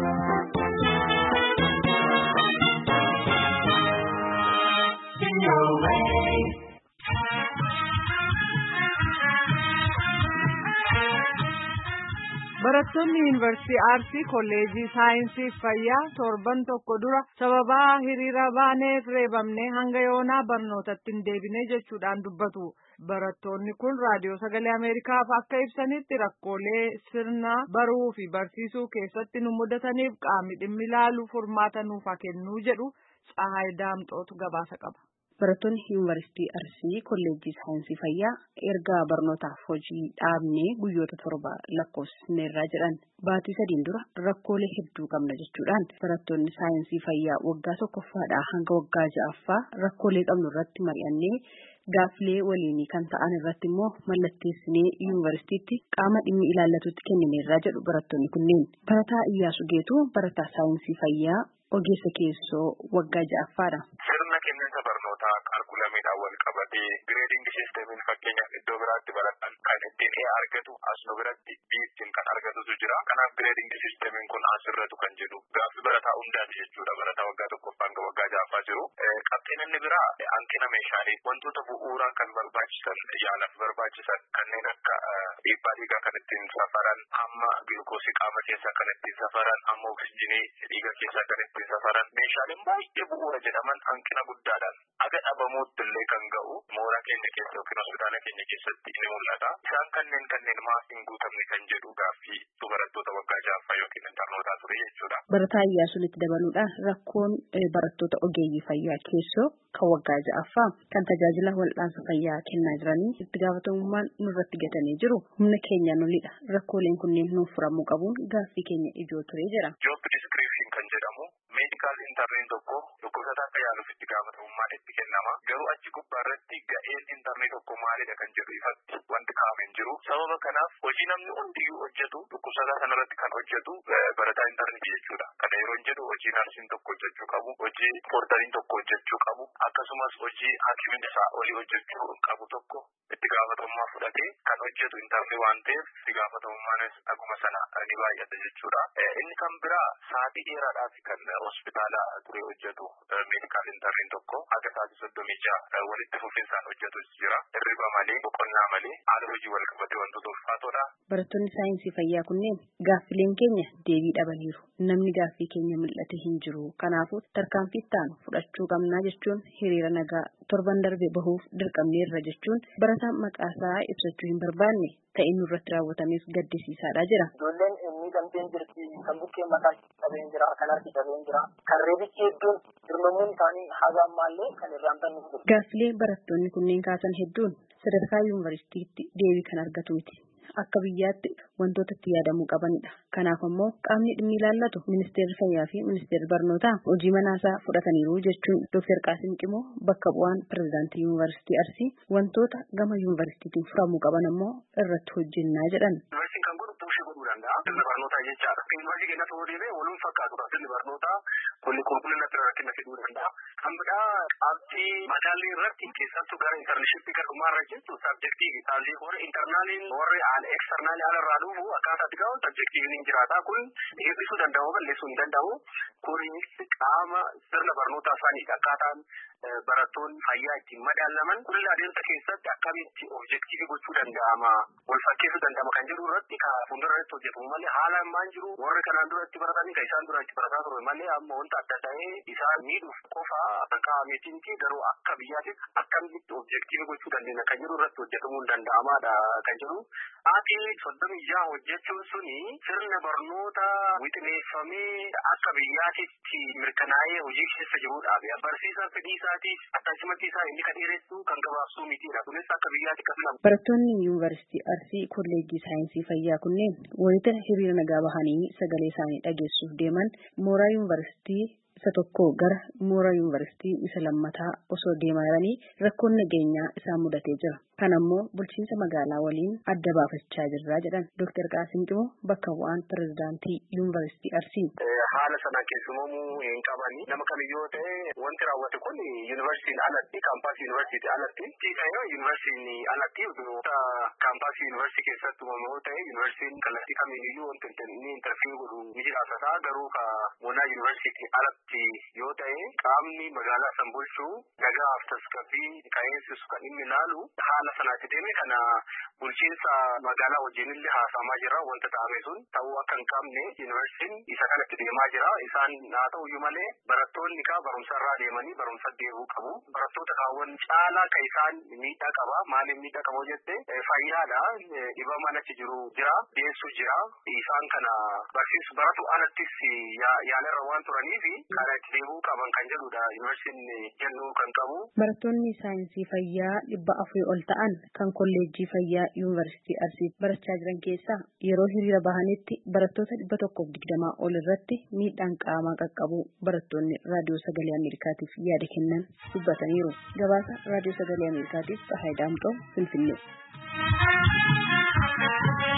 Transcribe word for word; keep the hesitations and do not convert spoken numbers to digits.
Barattoonni Yuunivarsiitii Arsii Kolleejjii Saayinsii Fayyaa torban tokko dura sababa hiriira baaneef reebamnee hanga yoonaa barnootatti hin deebine jechuudhaan dubbatu. Barattoonni kun raadiyoo sagalee Ameerikaaf akka ibsanitti rakkoolee sirna baruu fi barsiisuu keessatti nu mudataniif qaamni dhimmi ilaalu furmaata nuuf haa kennu jedhu Tsahaay Daamxootu gabaasa qaba. Barattoonni Yuunivarsiitii Arsii Kolleejjii Saayinsii Fayyaa erga barnootaaf hojii dhaabnee guyyoota torba lakkoofsineerra jedhan baatii sadiin dura rakkoolee hedduu qabna jechuudhaan barattoonni Saayinsii Fayyaa waggaa tokkoffaadhaa hanga waggaa ja'affaa rakkoolee qabnu irratti mari'annee gaaffilee waliinii kan ta'an irratti immoo mallatteessinee yuunivarsiitiitti qaama dhimmi ilaallatutti kennineerra jedhu barattoonni kunneen. Barataa Iyyaasuu Geetuu barataa Saayinsii Fayyaa ogeessa keessoo waggaa ja'affaadha. Kaalkulamidhaan wal qabatee gireediingi siistemiin fakkeenyaaf iddoo biraatti barataan kan ittiin ee argatu asuma biratti biittiin kan argatutu jira. Kanaaf gireediingi siistemiin kun asirratu kan jedhu gaaffii barataa hundaati jechuudha. Barataa waggaa tokkoffaa hanga waggaa ja'affaa jiru. Qabxiin inni biraa hanqina meeshaalee wantoota bu'uuraa kan barbaachisan yaalaaf barbaachisan kanneen akka dhiibbaa dhiigaa kan ittiin safaran amma gilukoosii qaama keessaa kan ittiin safaran amma oksijinii dhiiga keessaa kan ittiin safaran meeshaaleen baay'ee bu'uura jedhaman hanqina guddaadhaan aga dhabamuutti illee kan ga'u mooraa keenya keessa yookiin hospitaala keenya keessatti ni mul'ata. Isaan kanneen kanneen maaf hin guutamne kan jedhu gaaffii barattoota waggaa ja'affaa yookiin intarnootaa ture jechuudha. Barataa Iyyaasuun itti dabaluudhaan rakkoon barattoota ogeeyyii fayyaa keessoo kan waggaa ja'affaa kan tajaajila wal'aansa fayyaa kennaa jiranii itti gaafatamummaan nurratti gatanii jiru humna keenyaan olidha. Rakkooleen kunneen nuuf furamuu qabuun gaaffii keenya ijoo ture jedha. Job description kan jedhamu meedikaal intarneen tokko dhukkubsataa akka yaaluuf itti gaafatamummaan itti kennama. Garuu achi gubbaa irratti ga'een intarnee tokko maalidha kan jedhu ifatti wanti kaa'amee hin jiru. Sababa kanaaf hojii namni hundiyyuu hojjetu dhukkubsataa sanarratti kan hojjetu barataa intarneetii jechuudha. Kana yeroo hin jedhu hojii naarsiin tokko hojjechuu qabu, hojii poortariin tokko hojjechuu qabu, akkasumas hojii hakiimiin isaa olii hojjechuu qabu tokko itti gaafatamummaa fudhatee kan hojjetu intarnee waan ta'eef itti gaafatamummaanis akkuma sana ni baay'ata jechuudha. Inni kan biraa sa'aatii dheeraadhaaf kan hospitaala ture hojjetu meedikaal intarneen tokko akka sa'aatii soddomii ja'a walitti fufinsaan hojjetu jira. Hirriba malee, boqonnaa malee, haala hojii wal qabatee wantoota ulfaatoodha. Barattoonni saayinsii fayyaa kunneen gaaffileen keenya deebii dhabaniiru. Namni gaaffii keenya mul'ate hin jiru. Kanaafuu tarkaanfii taanu fudhachuu qabnaa jechuun hiriira nagaa torban darbe bahuuf dirqamneerra jechuun barataan maqaasaa ibsachuu hin barbaanne ta'ee nurratti raawwatameef gaddisiisaadha jira. Ijoolleen miidhamteen jirti, kan bukkeen mataa qabeen jira, kan harki qabeen jira, kan reebichi hedduun dirmamuun isaanii haga ammaallee kan irraanfanne jiru. Gaaffilee barattoonni kunneen kaasan hedduun sadarkaa yuunivarsiitiitti deebii kan argatu miti. Akka biyyaatti wantoota itti yaadamuu qabanidha. Kanaaf ammoo qaamni dhimmi ilaallatu ministeerri fayyaa fi ministeerri barnootaa hojii manaasaa fudhataniiru jechuun Dooktar Qaasim Qimoo bakka bu'aan pirezidaantii yuunivarsiitii Arsii wantoota gama yuunivarsiitiin furamuu qaban ammoo irratti hojjennaa jedhan. Yuunivarsiitiin kan godhu buushee godhuu danda'a. Sirni barnootaa jechaadha. Yuunivarsiitii keenyatti yoo deebi'e waluun fakkaatu kan sirni barnootaa kunni qulqullina irratti rakkina fiduu danda'a. Kan biraa qabxii madaalii irratti keessattuu gara intarneeshippii gadhumaarra jechuun sabjektii isaallee hore intarnaaliin warri externaalii alarraa dhufu akkaataa itti ga'u sabjektiiviin hin jiraata. Kun eebbisuu danda'u balleessuu hin danda'u. Kunis qaama sirna barnootaa isaanii akkaataan barattoonni fayyaa ittiin madaalaman kun adeemsa keessatti akkamitti objektiivii gochuu danda'ama wal fakkeessuu danda'ama kan jedhu irratti fuuldura irratti hojjetamu malee haala ammaan jiru warri kanaan duratti baratanii kan isaan dura itti barataa ture malee amma wanta adda ta'ee isaan miidhuuf qofa kaa'ameetiin garuu akka biyyaatti akkamitti objektiivii gochuu dandeenya kan jedhu irratti hojjetamuu hin danda'amaadha kan jedhu. Ati soddomii jaha hojjechuun suni sirna barnoota wixineeffamee akka biyyaatitti mirkanaa'ee hojii keessa jiruudhaaf barsiisaa fedhii isaatiif attachumatti isaa inni kan dheeressu kan gabaabsuu mitiidha. Kunis akka biyyaatti qabna. Barattoonni yuunivarsiitii Arsii kolleejjii saayinsii fayyaa kunneen wayita hiriira nagaa bahanii sagalee isaanii dhageessuuf deeman mooraa yuunivarsiitii isa tokko gara mooraa yuunivarsiitii isa lammataa osoo deemaa jiranii rakkoon nageenyaa isaan mudatee jira. Kan ammoo bulchiinsa magaalaa waliin adda baafachaa jirra jedhan Dooktar Qaasim Qimoo bakka bu'aan pirezidaantii yuunivarsiitii Arsii. Haala sana keessumamuu hin qabani. Nama kamiyyoo ta'e wanti raawwate kun yuunivarsiitiin alatti kaampaasii yuunivarsiitii alatti ta'ee yuunivarsiitiin alatti kaampaasii yuunivarsiitii keessatti uumamuu ta'e yuunivarsiitiin kallattii kamiyyuu wanti inni intarfiyuu godhu ni jiraata garuu ka Moonaa Yuunivarsiitii alatti yoo ta'e qaamni magaalaa san bulchuu nagaaf tasgabbii ka'eessisu kan inni ilaalu haala sanaatti deeme kana bulchiinsa magaalaa wajjinillee haasamaa jira wanta ta'ame sun ta'uu akka hin qabne yuunivarsiitiin isa kanatti deemaa jira isaan haa ta'uyyuu malee barattoonni kaa barumsarraa deemanii barumsa deebuu qabu barattoota kaawwan caalaa ka isaan miidhaa qaba maaliif miidhaa qabu jette fayyaadha dhibama achi jiru jira deessu jira isaan kana barsiisu baratu alattis yaalarra waan turaniif karaa itti deebuu qaban kan jedhudha yuunivarsiitiin jennuu kan qabu. Barattoonni saayinsii fayyaa dhibba afurii ol ta'an kan kolleejjii fayyaa yuunivarsiitii Arsii barachaa jiran keessaa yeroo hiriira bahanitti barattoota dhibba tokkoof digdamaa ol irratti miidhaan qaamaa qaqqabu barattoonni raadiyoo sagalee Ameerikaatiif yaada kennan dubbataniiru. Gabaasa raadiyoo sagalee Ameerikaatiif Tsahaay Daamxoo Finfinnee.